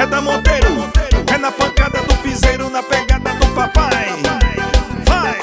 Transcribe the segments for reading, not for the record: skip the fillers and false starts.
é da Monteiro, é na pancada do piseiro, na pegada do papai. Vai!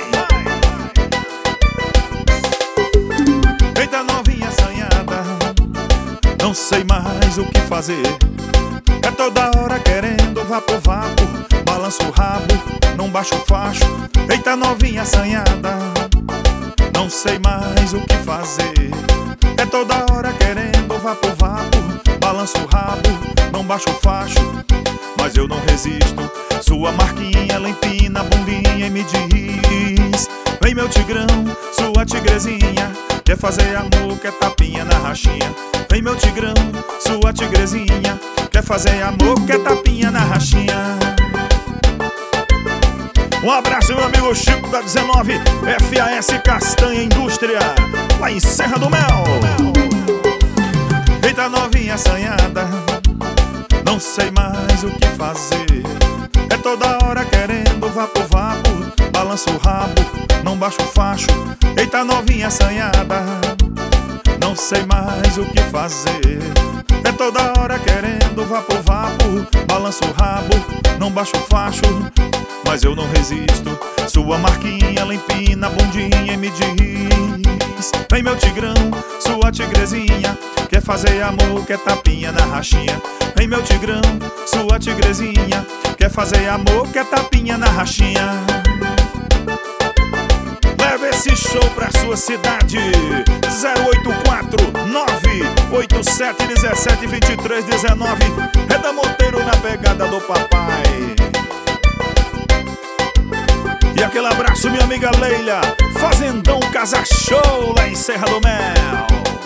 Eita novinha assanhada, não sei mais o que fazer. É toda hora querendo vapo-vapo, balança o rabo, não baixa o facho. Eita novinha assanhada, não sei mais o que fazer. É toda hora querendo vapo-vapo, balança o rabo, não baixa o facho. Mas eu não resisto, sua marquinha ela empina a bundinha e me diz: vem meu tigrão, sua tigrezinha, quer fazer amor, quer tapinha na rachinha. Vem meu tigrão, sua tigrezinha, quer fazer amor, quer tapinha na rachinha. Um abraço meu amigo Chico da 19 FAS Castanha Indústria, lá em Serra do Mel. Eita novinha assanhada, não sei mais o que fazer. É toda hora querendo vapo-vapo, balança o rabo, não baixa o facho. Eita novinha assanhada, não sei mais o que fazer. É toda hora querendo vapo-vapo, balança o rabo, não baixa o facho. Mas eu não resisto, sua marquinha ela empina a bundinha e me diz: vem meu tigrão, sua tigrezinha, quer fazer amor, quer tapinha na rachinha. Vem meu tigrão, sua tigrezinha, quer fazer amor, quer tapinha na rachinha. Leve esse show pra sua cidade. 084 987 17 23 19. É da Monteiro na pegada do papai. E aquele abraço minha amiga Leila, Fazendão Casa Show lá em Serra do Mel.